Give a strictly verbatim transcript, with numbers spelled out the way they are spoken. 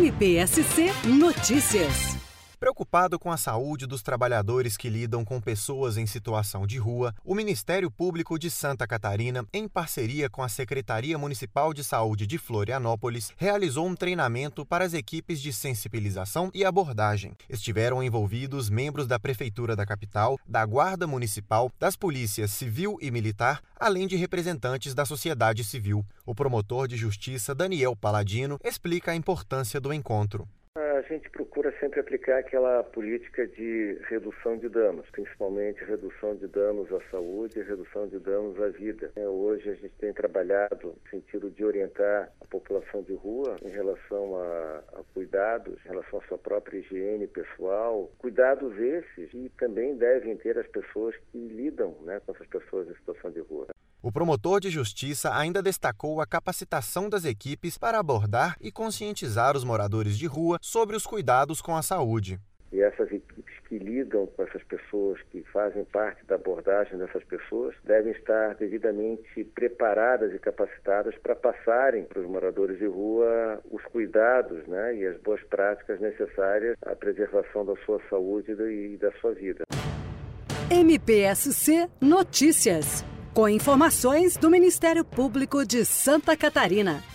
M P S C Notícias. Preocupado com a saúde dos trabalhadores que lidam com pessoas em situação de rua, o Ministério Público de Santa Catarina, em parceria com a Secretaria Municipal de Saúde de Florianópolis, realizou um treinamento para as equipes de sensibilização e abordagem. Estiveram envolvidos membros da Prefeitura da capital, da Guarda Municipal, das polícias civil e militar, além de representantes da sociedade civil. O promotor de justiça Daniel Paladino explica a importância do encontro. A gente procura sempre aplicar aquela política de redução de danos, principalmente redução de danos à saúde e redução de danos à vida. Hoje a gente tem trabalhado no sentido de orientar a população de rua em relação a, a cuidados, em relação à sua própria higiene pessoal, cuidados esses que também devem ter as pessoas que lidam, né, com essas pessoas em situação de rua. O promotor de justiça ainda destacou a capacitação das equipes para abordar e conscientizar os moradores de rua sobre os cuidados com a saúde. E essas equipes que lidam com essas pessoas, que fazem parte da abordagem dessas pessoas, devem estar devidamente preparadas e capacitadas para passarem para os moradores de rua os cuidados, né, e as boas práticas necessárias à preservação da sua saúde e da sua vida. M P S C Notícias. Com informações do Ministério Público de Santa Catarina.